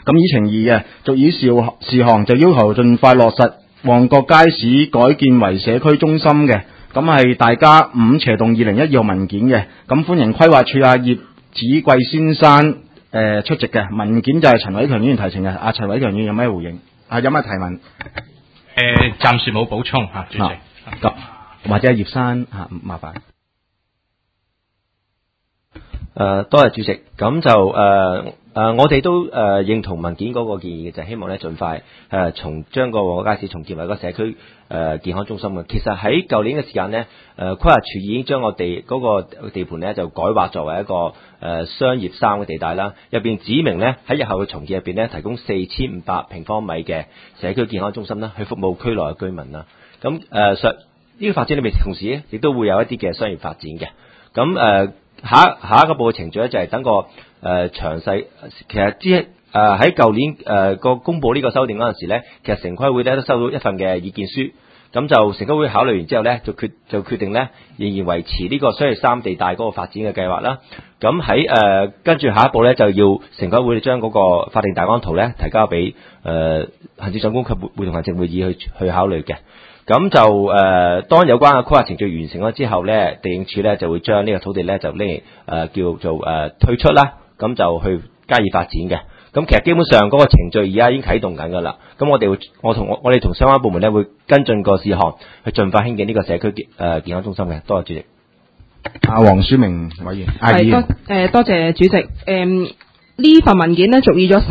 咁議程2嘅續議事項就要求盡快落實旺角街市改建為社區中心嘅，咁係大家5/2012號文件嘅，咁歡迎規劃處葉子貴先生出席嘅文件就係陳偉強議員提呈嘅。阿陳偉強議員有咩回應？有咩提問？ 暫時冇補充主席。 咁或者葉生麻煩。 多謝主席。咁就我哋都認同文件嗰個建議嘅，就係希望咧盡快將個旺角街市重建為一個社區健康中心嘅。其實喺舊年嘅時間呢，規劃處已經將我哋嗰個地盤咧就改劃作為一個商業3嘅地帶啦，入邊指明咧喺日後嘅重建入邊咧提供4500平方米嘅社區健康中心啦，去服務區內嘅居民啦。咁呢個發展裏面同時咧亦都會有一啲嘅商業發展嘅。咁下一個步嘅程序咧就係等個詳細，其實喺舊年個公佈呢個修訂嗰陣時咧，其實城規會咧都收到一份嘅意見書，咁就城規會考慮完之後咧，就決定咧仍然維持呢個商業3地帶嗰個發展嘅計劃啦。咁喺跟住下一步咧就要城規會將嗰個法定大綱圖咧提交俾行政長官及會同行政會議去考慮嘅。咁就當有關嘅規劃程序完成咗之後咧，地政署咧就會將呢個土地咧就拎叫做退出啦，咁就去加以發展嘅。咁其實基本上嗰個程序而家已經啟動緊㗎啦。咁我哋同相關部門咧會跟進個事項，去盡快興建呢個社區健康中心嘅。多謝主席。 黃書明委員。 多謝主席。呢份文件咧續議咗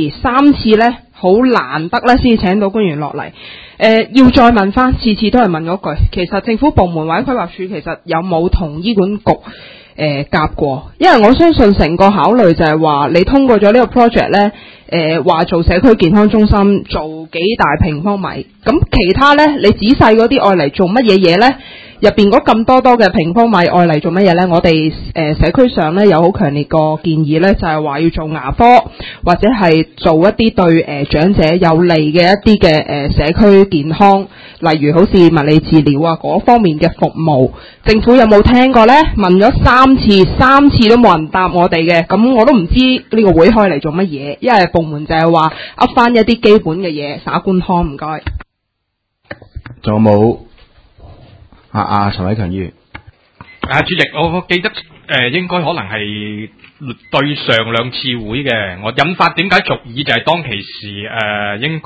3次咧好難得咧先至請到官員落嚟。要再問翻，次都係問嗰句，其實政府部門或者規劃署其實有冇同醫管局夾過？因為我相信成個考慮就係話，你通過咗呢個 project 咧，話做社區健康中心，做幾大平方米，咁其他咧，你仔細嗰啲愛嚟做乜嘢咧？入邊嗰咁多嘅平方米愛嚟做乜嘢咧？我哋社區上咧有好強烈個建議咧，就係話要做牙科或者係做一啲對長者有利嘅一啲嘅社區健康，例如好似物理治療啊嗰方面嘅服務。政府有冇聽過咧？問咗3次都冇人答我哋嘅，咁我都唔知呢個會開嚟做乜嘢，因為部門就係話噏翻一啲基本嘅嘢耍官腔。唔該。 仲有冇？陳偉強議員。 主席，我記得應該可能係對上2次會嘅，我引發點解續議就係當其時應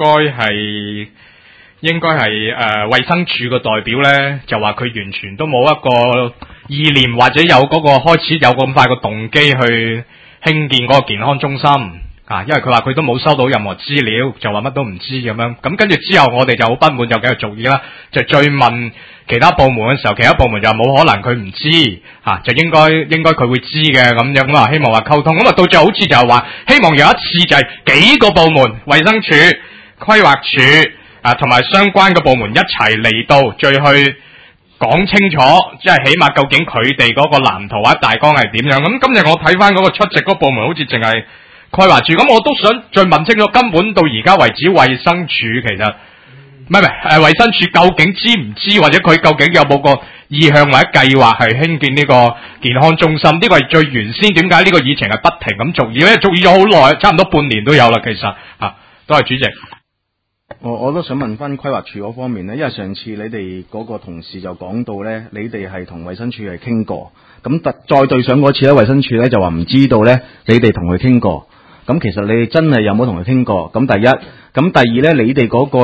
該係衛生署嘅代表咧，就話佢完全都冇一個意念或者有嗰個開始有咁快個動機去興建嗰個健康中心。因為佢話佢都冇收到任何資料，就話乜都唔知咁樣。咁跟住之後，我哋就好不滿，就繼續續議啦。就追問其他部門嘅時候，其他部門就冇可能佢唔知，就應該佢會知嘅咁樣。咁啊，希望話溝通。咁啊，到最後好似就係話，希望有一次就係幾個部門，衛生署、規劃署同埋相關嘅部門一齊嚟到，再去講清楚，即係起碼究竟佢哋嗰個藍圖或者大綱係點樣。咁今日我睇翻嗰個出席嗰個部門，好似淨係規劃署，咁我都想再問清楚，根本到而家為止，衛生署其實唔係衛生署究竟知唔知，或者佢究竟有冇個意向或者計劃係興建呢個健康中心？呢個係最原先點解呢個議程係不停咁續議？因為續議咗好耐，差唔多半年都有啦。其實多謝主席。 我都想問翻規劃署嗰方面咧，因為上次你哋嗰個同事就講到咧，你哋係同衛生署係傾過，咁再對上嗰次咧，衛生署咧就話唔知道咧，你哋同佢傾過。咁其實你哋真係有冇同佢傾過？咁第一，咁第二咧，你哋嗰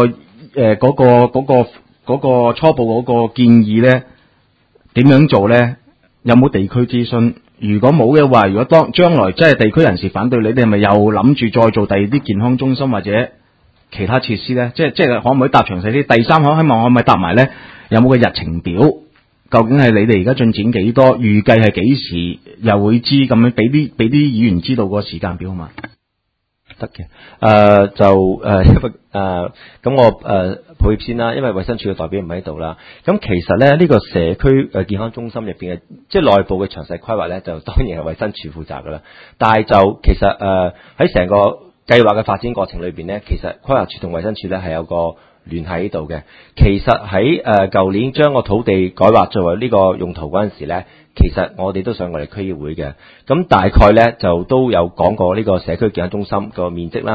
個初步嗰個建議咧，點樣做咧？有冇地區諮詢？如果冇嘅話，如果將來真係地區人士反對，你哋係咪又諗住再做第二啲健康中心或者其他設施咧？即係可唔可以答詳細啲？第三，希望可唔可以答埋咧？有冇個日程表？究竟係你哋而家進展幾多？預計係幾時又會知？咁樣俾啲議員知道個時間表好嘛？ 得嘅。因為咁我抱歉先啦，因為衛生署嘅代表唔喺度啦。咁其實咧呢個社區健康中心入邊嘅即係內部嘅詳細規劃咧，就當然係衛生署負責噶啦。但係就其實喺成個計劃嘅發展過程裏邊咧，其實規劃署同衛生署咧係有個聯繫喺度嘅。其實喺舊年將個土地改劃作為呢個用途嗰陣時咧，其實我哋都上過嚟區議會嘅。咁大概咧就都有講過呢個社區健康中心個面積啦、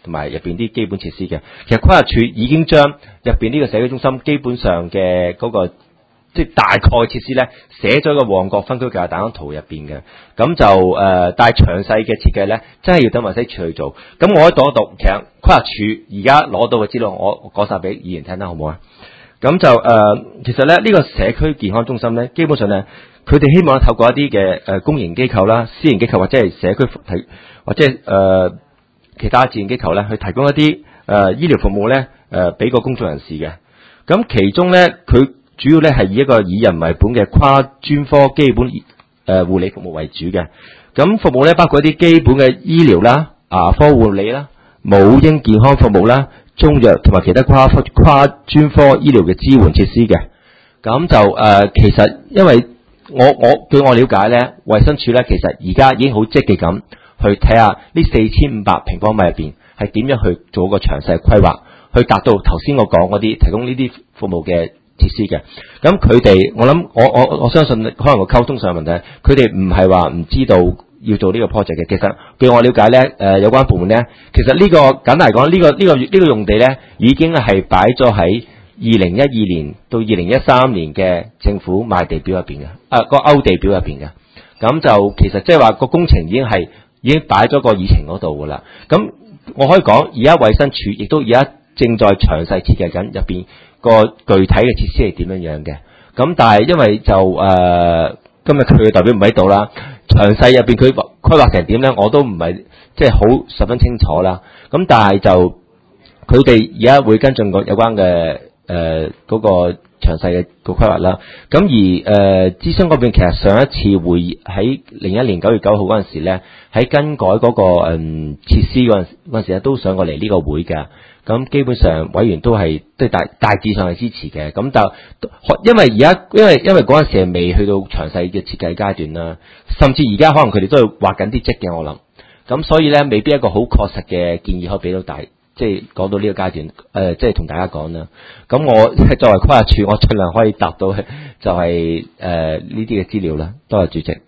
同埋入邊啲基本設施嘅。其實規劃署已經將入邊呢個社區中心基本上嘅嗰個即係大概設施咧，寫咗個旺角分區計劃大綱圖入邊嘅。咁就但係詳細嘅設計咧，真係要等民政處去做。咁我可以讀一讀，其實規劃署而家攞到嘅資料，我講晒俾議員聽啦，好唔好啊？咁就其實咧呢個社區健康中心咧，基本上咧，佢哋希望透過一啲嘅公營機構啦、私營機構或者係社區或者其他志願機構咧，去提供一啲醫療服務咧，俾個公眾人士嘅。咁其中咧，佢主要咧係以一個以人為本嘅跨專科基本護理服務為主嘅。咁服務咧包括一啲基本嘅醫療啦、牙科護理啦、母嬰健康服務啦、中藥同埋其他跨專科醫療嘅支援設施嘅。咁就其實因為據我了解咧，衛生署咧其實而家已經好積極咁去睇下呢4500平方米入邊係點樣去做個詳細規劃，去達到頭先我講嗰啲提供呢啲服務嘅設施嘅。咁佢哋我諗我相信可能個溝通上嘅問題，佢哋唔係話唔知道要做呢個 project 嘅。其實據我了解咧，有關部門咧，其實呢個簡單嚟講，呢個用地咧已經係擺咗喺2012年到2013年嘅政府賣地表入邊嘅，個勾地表入邊嘅。咁就其實即係話個工程已經擺咗個議程嗰度噶啦。咁我可以講，而家衛生署亦都而家正在詳細設計緊入邊個具體嘅設施係點樣樣嘅。咁但係因為就今日佢嘅代表唔喺度啦，詳細入邊佢規劃成點咧，我都唔係即係好十分清楚啦。咁但係就佢哋而家會跟進有關嘅嗰個詳細嘅個規劃啦。咁而諮詢嗰邊其實上一次會議喺01年9月9號嗰陣時咧，喺更改嗰個設施嗰陣時咧，都上過嚟呢個會㗎。咁基本上委員都係大致上係支持嘅。咁就因為嗰陣時係未去到詳細嘅設計階段啦，甚至而家可能佢哋都係畫緊啲則嘅，我諗。咁所以咧，未必一個好確實嘅建議可以俾到即係講到呢個階段，即係同大家講啦。咁我作為規劃署，我盡量可以答到就係呢啲嘅資料啦。多謝主席。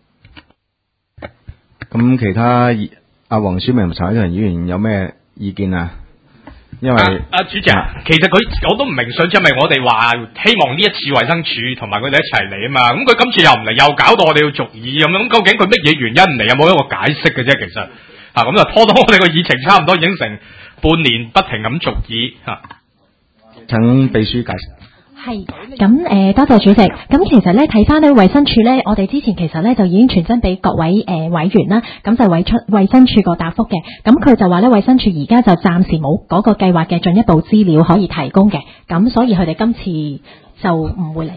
咁其他阿黃小明、陳偉強議員有咩意見啊？因為主席，其實我都唔明想，因為我哋話希望呢一次衛生署同埋佢哋一齊嚟啊嘛。咁佢今次又唔嚟，又搞到我哋要續議咁樣。咁究竟佢乜嘢原因唔嚟？有冇一個解釋嘅啫？其實咁就拖到我哋個議程差唔多已經成半年不停咁續議嚇。 請秘書解釋。 係咁多謝主席。咁其實咧睇翻咧衛生署咧，我哋之前其實咧就已經傳真俾各位委員啦，咁就委出衛生署個答覆嘅。咁佢就話咧衛生署而家就暫時冇嗰個計劃嘅進一步資料可以提供嘅，咁所以佢哋今次就唔會嚟。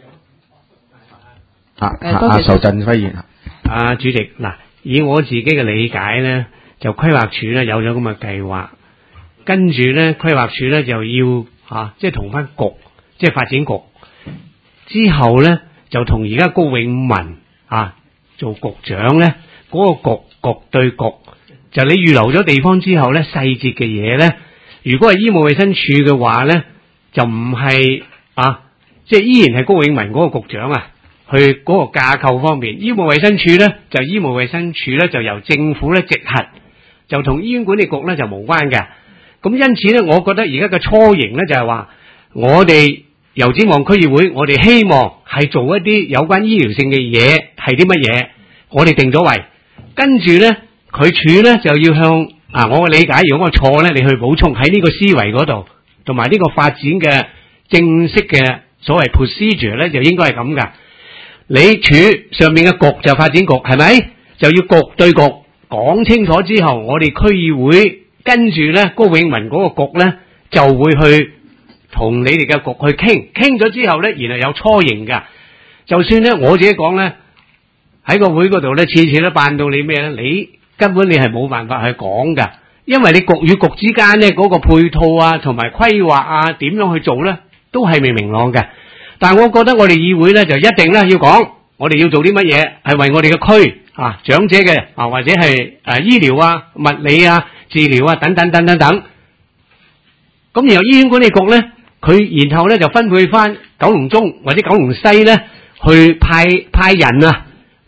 仇振輝議員。 主席嗱，以我自己嘅理解咧，就規劃署咧有咗咁嘅計劃，跟住咧規劃署咧就要即係同翻局。即係發展局之後咧，就同而家高永文做局長咧，嗰個局對局，就你預留咗地方之後咧，細節嘅嘢咧，如果係醫務衛生署嘅話咧，就唔係即係依然係高永文嗰個局長去嗰個架構方面，醫務衛生署咧就醫務衛生署咧就由政府咧直轄，就同醫院管理局咧就無關嘅。咁因此咧，我覺得而家嘅雛形咧就係話，我哋油尖旺區議會，我哋希望係做一啲有關醫療性嘅嘢，係啲乜嘢？我哋定咗位，跟住咧，佢署咧就要向我嘅理解，如果我錯咧，你去補充喺呢個思維嗰度，同埋呢個發展嘅正式嘅所謂 procedure 咧，就應該係咁噶。你署上面嘅局就發展局，係咪？就要局對局講清楚之後，我哋區議會跟住咧，高永文嗰個局咧就會去同你哋嘅局去傾咗之後咧，然後有雛形噶。就算咧我自己講咧，喺個會嗰度咧，次次都扮到你咩咧？你根本你係冇辦法去講噶，因為你局與局之間咧嗰個配套同埋規劃點樣去做咧，都係未明朗嘅。但係我覺得我哋議會咧就一定咧要講，我哋要做啲乜嘢，係為我哋嘅區長者嘅或者係醫療物理治療等等等等等。咁然後醫院管理局咧，佢然後咧就分配翻九龍中或者九龍西咧去派人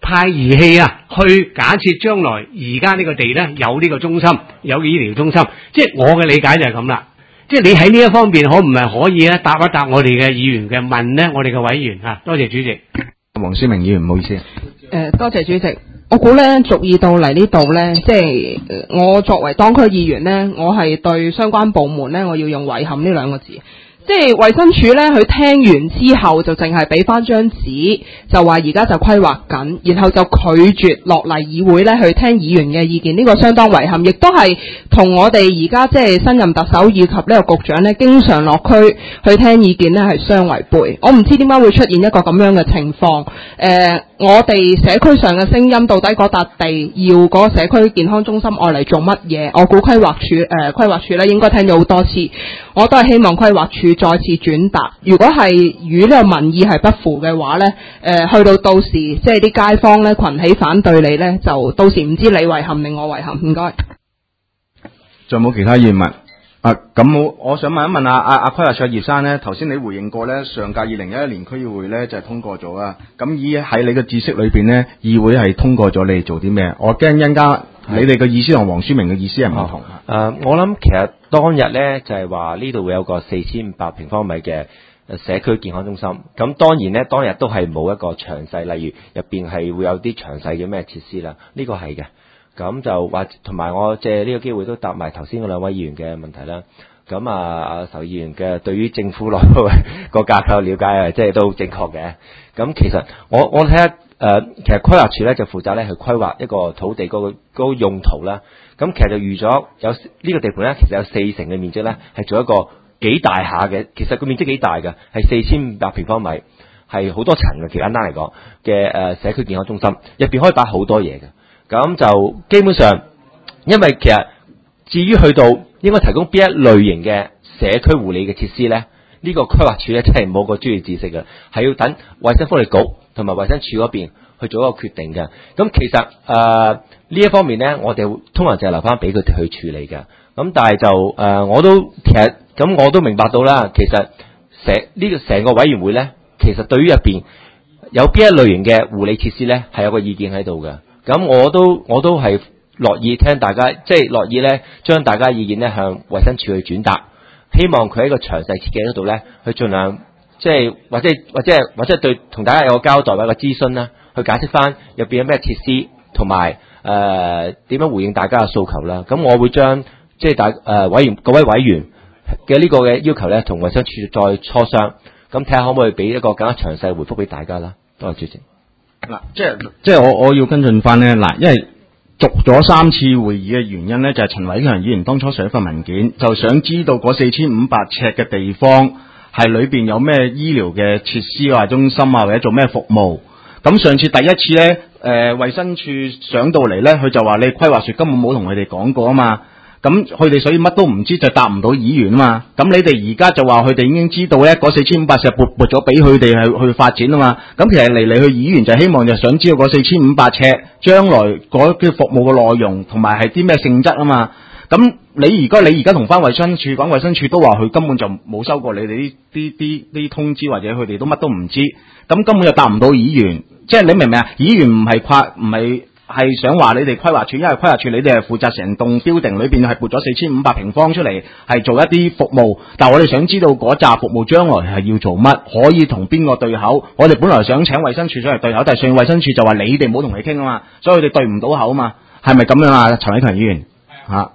派儀器啊，去假設將來而家呢個地咧有呢個中心，有醫療中心，即係我嘅理解就係咁啦。即係你喺呢一方面可唔係可以咧答一答我哋嘅議員嘅問咧？我哋嘅委員嚇，多謝主席。 黃思明議員唔好意思。 多謝主席。我估咧逐意到嚟呢度咧，即係我作為當區議員咧，我係對相關部門咧，我要用遺憾呢兩個字。即係衛生署咧，佢聽完之後就淨係俾翻張紙，就話而家就規劃緊，然後就拒絕落嚟議會咧去聽議員嘅意見，呢個相當遺憾，亦都係同我哋而家即係新任特首以及呢個局長咧，經常落區去聽意見咧係相違背。我唔知點解會出現一個咁樣嘅情況。我哋社區上嘅聲音到底嗰笪地要嗰個社區健康中心愛嚟做乜嘢？我估規劃署咧應該聽咗好多次，我都係希望規劃署再次轉達。如果係與呢個民意係不符嘅話咧，去到時即係啲街坊咧群起反對你咧，就到時唔知你遺憾定我遺憾。唔該。 仲有冇其他議員問？咁我想問一問阿規劃署葉生咧，頭先你回應過咧，上屆2011年區議會咧就係通過咗啊。咁喺你嘅知識裏邊咧，議會係通過咗你哋做啲咩？我驚一陣間你哋嘅意思同黃書明嘅意思係唔同。 我諗其實當日咧就係話呢度會有個4500平方米嘅社區健康中心。咁當然咧當日都係冇一個詳細，例如入邊係會有啲詳細嘅咩設施啦。呢個係嘅。咁就或同埋我借呢個機會都答埋頭先嗰兩位議員嘅問題啦。咁阿仇議員嘅對於政府內個架構了解即係都正確嘅。咁其實我睇下其實規劃署咧就負責咧去規劃一個土地嗰個用途啦。咁其實就預咗有呢個地盤咧，其實有40%嘅面積咧係做一個幾大下嘅，其實個面積幾大嘅，係4500平方米，係好多層嘅。其實簡單嚟講嘅社區健康中心入邊可以擺好多嘢嘅。咁就基本上，因為其實至於去到應該提供邊一類型嘅社區護理嘅設施咧，呢個規劃署咧真係冇個專業知識嘅，係要等衛生福利局同埋衛生署嗰邊去做一個決定嘅。咁其實呢一方面咧，我哋通常就係留翻俾佢哋去處理嘅。咁但係就我都明白到啦，其實成個委員會咧，其實對於入邊有邊一類型嘅護理設施咧，係有個意見喺度嘅。咁我都係樂意聽大家，即係樂意咧將大家意見咧向衛生署去轉達，希望佢喺個詳細設計嗰度咧去盡量即係或者對同大家有個交代或者個諮詢啦，去解釋翻入邊有咩設施同埋點樣回應大家嘅訴求啦。咁我會將即係各位委員嘅呢個嘅要求咧，同衛生署再磋商，咁睇下可唔可以俾一個更加詳細回覆俾大家啦。多謝主席。 嗱，即係我要跟進翻咧，嗱，因為續咗3次會議嘅原因咧，就係陳偉強議員當初寫一份文件，就想知道嗰4500尺嘅地方係裏邊有咩醫療嘅設施或者中心啊，或者做咩服務。咁上次第一次咧，衛生署上到嚟咧，佢就話你規劃署根本冇同佢哋講過啊嘛。咁佢哋所以乜都唔知，就答唔到議員啊嘛。咁你哋而家就話佢哋已經知道咧，嗰4500尺撥咗俾佢哋去發展啊嘛。咁其實嚟去議員就希望就想知道嗰4500尺將來嗰啲服務嘅內容同埋係啲咩性質啊嘛。咁你而家同翻衛生署講，衛生署都話佢根本就冇收過你哋啲通知，或者佢哋都乜都唔知。咁根本就答唔到議員。即係你明唔明啊？議員唔係想話你哋規劃署，因為規劃署你哋係負責成棟 building 裏邊係撥咗4500平方出嚟，係做一啲服務。但係我哋想知道嗰紮服務將來係要做乜，可以同邊個對口？我哋本來想請衛生署上嚟對口，但係上衛生署就話你哋冇同佢傾啊嘛，所以佢哋對唔到口啊嘛，係咪咁樣啊？陳偉強議員嚇，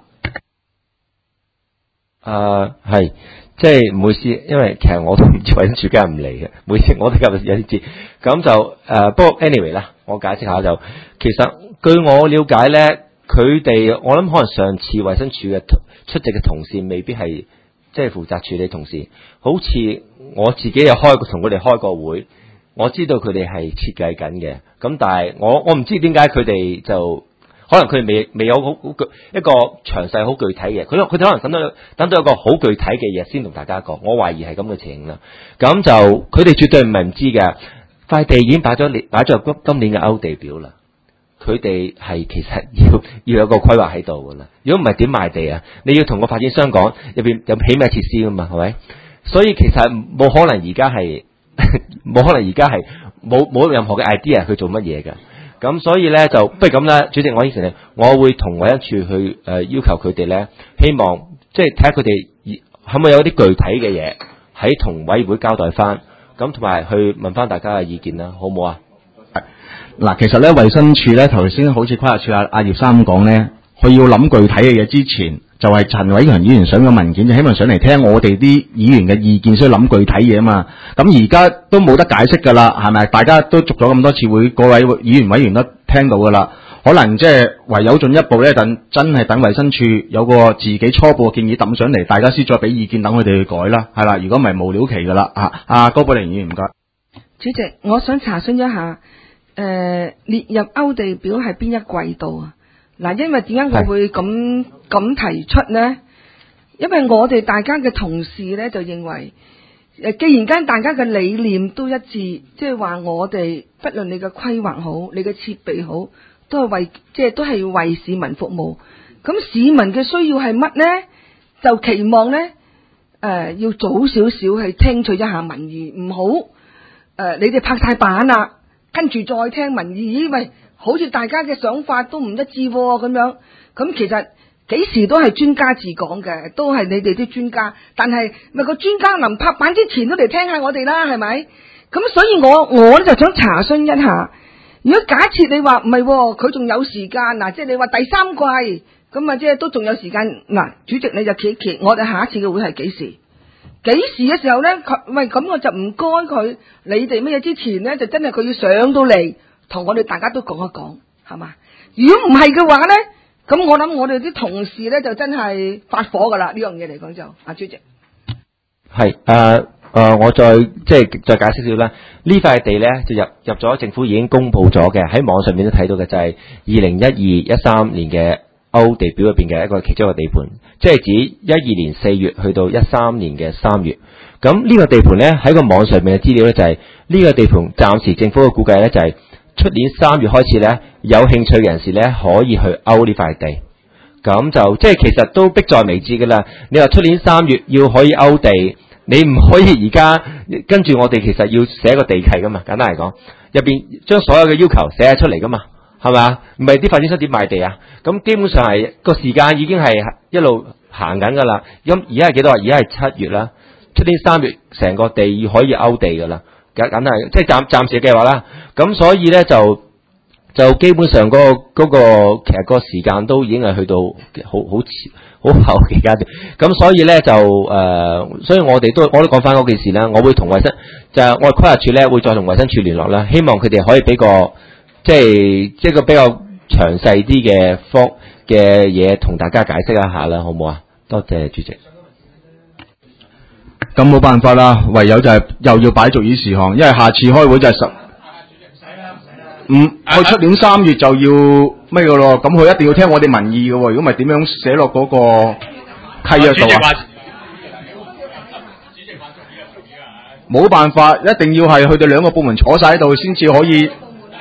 係。即係唔好意思，因為其實我都唔知衛生署梗係唔嚟嘅，唔好意思，我哋今日有啲知。咁就不過 anyway 啦，我解釋下就，其實據我了解咧，佢哋我諗可能上次衛生署嘅出席嘅同事未必係即係負責處理同事，好似我自己有同佢哋開過會，我知道佢哋係設計緊嘅，咁但係我唔知點解佢哋就。可能佢哋未有一個詳細好具體嘅，佢哋可能等到一個好具體嘅嘢先同大家講。我懷疑係咁嘅情形啦。咁就佢哋絕對唔係唔知嘅，塊地已經擺咗入今年嘅勾地表啦。佢哋係其實要有個規劃喺度噶啦。如果唔係點賣地啊？你要同個發展商講入邊有起咩設施噶嘛？係咪？所以其實冇可能而家係冇任何嘅 idea 去做乜嘢㗎。 咁所以咧就不如咁啦，主席我應承你，我會同衛生署去要求佢哋咧，希望即係睇下佢哋可唔可以有啲具體嘅嘢喺同委員會交代翻，咁同埋去問翻大家嘅意見啦，好唔好啊？ 嗱，其實咧衛生署咧頭先好似規劃署阿葉生講咧，佢要諗具體嘅嘢之前，就係陳偉強議員上嘅文件，就希望上嚟聽我哋啲議員嘅意見，所以諗具體嘢啊嘛。咁而家都冇得解釋㗎啦，係咪？大家都續咗咁多次會，各位議員委員都聽到㗎啦。可能即係唯有進一步咧，真係等衛生署有個自己初步嘅建議抌上嚟，大家先再俾意見，等佢哋去改啦，係啦。如果唔係無了期㗎啦，阿高寶玲議員唔該。 主席，我想查詢一下，列入勾地表係邊一季度啊？嗱，因為點解我會咁提出呢？因為我哋大家嘅同事咧就認為，既然間大家嘅理念都一致，即係話我哋不論你嘅規劃好，你嘅設備好，都係為市民服務。咁市民嘅需要係乜呢？就期望呢，要早少少去聽取一下民意，唔好你哋拍晒板啦，跟住再聽民意，喂，好似大家嘅想法都唔一致咁樣。咁其實幾時都係專家自講嘅，都係你哋啲專家。但係咪個專家臨拍板之前都嚟聽下我哋啦，係咪？咁所以我就想查詢一下，如果假設你話唔係，佢仲有時間嗱，即係你話第三季咁啊，即係都仲有時間嗱。主席你就揭一揭，我哋下一次嘅會係幾時？幾時嘅時候咧？喂，咁我就唔該佢，你哋乜嘢之前咧，就真係佢要上到嚟同我哋大家都講一講，係嘛？如果唔係嘅話咧，咁我諗我哋啲同事咧就真係發火噶啦，呢樣嘢嚟講就，主席係我再解釋少少啦。呢塊地咧就入咗政府已經公布咗嘅，喺網上面都睇到嘅，就係2012-13年嘅勾地表入邊嘅一個其中一個地盤，即係指12年4月去到13年嘅3月。咁呢個地盤咧喺個網上面嘅資料咧就係呢個地盤暫時政府嘅估計咧就係出年3月開始咧，有興趣嘅人士咧可以去勾呢塊地。咁就即係其實都迫在眉睫噶啦。你話出年3月要可以勾地，你唔可以而家跟住我哋其實要寫個地契噶嘛。簡單嚟講，入邊將所有嘅要求寫出嚟噶嘛，係咪啊？唔係啲發展商點賣地啊？咁基本上係個時間已經係一路行緊噶啦。咁而家係幾多啊？而家係7月啦。出年3月成個地可以勾地噶啦，梗係即係暫時嘅計劃啦。咁所以咧就基本上嗰個其實個時間都已經係去到好後期階段。咁所以咧所以我都講翻嗰件事啦。我會同我哋規劃署咧會再同衛生署聯絡啦，希望佢哋可以俾個即係個比較詳細啲嘅嘢同大家解釋一下啦，好唔好啊？多謝主席。 咁冇辦法啦，唯有就係又要擺續議事項，因為下次開會就係佢出年3月就要咩嘅咯，咁佢一定要聽我哋民意嘅喎，如果唔係點樣寫落嗰個契約度啊？冇辦法，一定要係佢哋兩個部門坐晒喺度先至可以。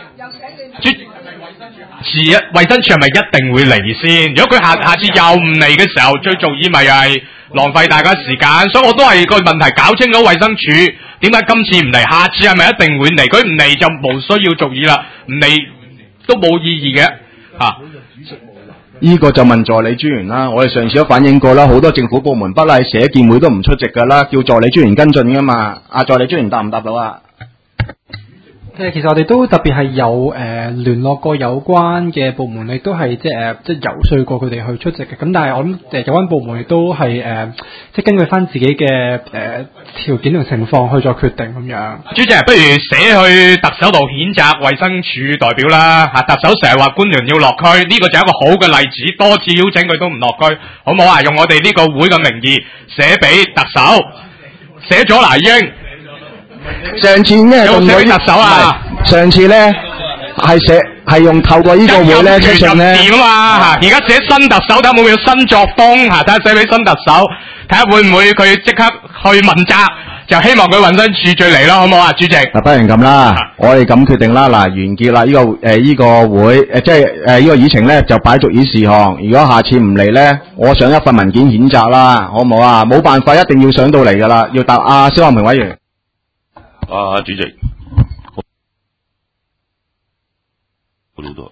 衛生署係咪一定會嚟先？如果佢下次又唔嚟嘅時候，最重要咪又係浪費大家時間，所以我都係個問題搞清楚衛生署點解今次唔嚟，下次係咪一定會嚟？佢唔嚟就無需要續議啦，唔嚟都冇意義嘅嚇。 呢個就問助理專員啦，我哋上次都反映過啦，好多政府部門不例社建會都唔出席㗎啦，叫助理專員跟進㗎嘛。助理專員答唔答到啊？ 其實我哋都特別係有聯絡過有關嘅部門，亦都係即係游說過佢哋去出席嘅。咁但係我諗有關部門亦都係即係根據翻自己嘅條件同情況去作決定咁樣。 主席，不如寫去特首度譴責衛生署代表啦嚇！特首成日話官員要落區，呢個就係一個好嘅例子，多次邀請佢都唔落區，好唔好啊？用我哋呢個會嘅名義寫俾特首，寫咗啦已經。 上次呢有寫俾特首啊？ 上次咧係用透過呢個會咧出信咧。 掂啊嘛嚇！而家寫新特首睇下會唔會有新作風嚇？睇下寫俾新特首，睇下會唔會佢即刻去問責，就希望佢衛生署再嚟咯，好唔好啊？主席。 嗱，不如咁啦，我哋咁決定啦。嗱，完結啦，呢個會即係呢個議程咧就擺續議事項。如果下次唔嚟咧，我上一份文件譴責啦，好唔好啊？冇辦法，一定要上到嚟噶啦。要答蕭漢平委員。 主席， 嗰度。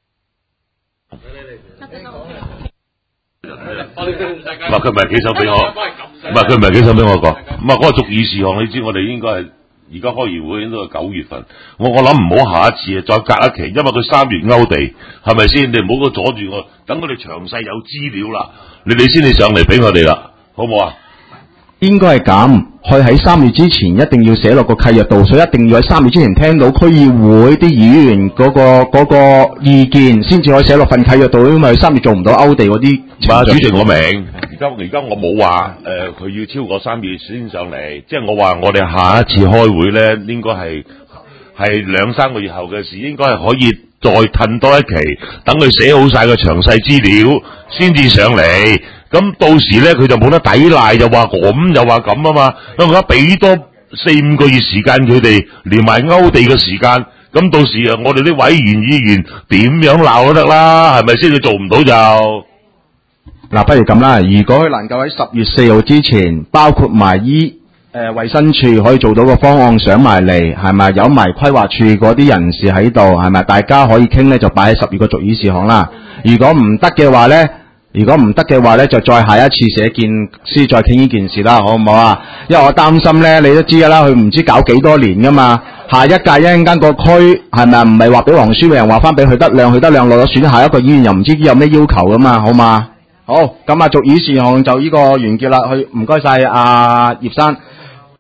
唔係佢唔係幾手俾我，唔係佢唔係幾手俾我講，唔係嗰個續議事項，你知我哋應該係而家開完會應該係9月份，我諗唔好下一次啊，再隔一期，因為佢3月勾地，係咪先？你唔好個阻住我，等佢哋詳細有資料啦，你哋先至上嚟俾我哋啦，好唔好啊？ 應該係咁，佢喺3月之前一定要寫落個契約度，所以一定要喺3月之前聽到區議會啲議員嗰個意見，先至可以寫落份契約度，因為3月做唔到勾地嗰啲。 主席我明，而家我冇話佢要超過3月先上嚟，即係我話我哋下一次開會咧，應該係2-3個月後嘅事，應該係可以再褪多一期，等佢寫好晒個詳細資料先至上嚟。咁到時咧，佢就冇得抵賴，又話咁又話咁啊嘛。咁而家俾多4-5個月時間佢哋，連埋勾地嘅時間，咁到時啊，我哋啲委員議員點樣鬧都得啦，係咪先？佢做唔到就嗱，不如咁啦。如果佢能夠喺10月4號之前，包括埋衛生署可以做到個方案上埋嚟，係咪有埋規劃處嗰啲人士喺度，係咪大家可以傾咧，就擺喺10月個續議事項啦。如果唔得嘅話咧，就再下一次寫件先再傾呢件事啦，好唔好啊？因為我擔心咧，你都知㗎啦，佢唔知搞幾多年㗎嘛。下一屆一陣間個區係咪唔係話俾黃書榮話翻俾許德亮落咗選，下一個議員又唔知有咩要求㗎嘛，好嘛？好，咁啊續議事項就呢個完結啦。唔該晒阿葉生。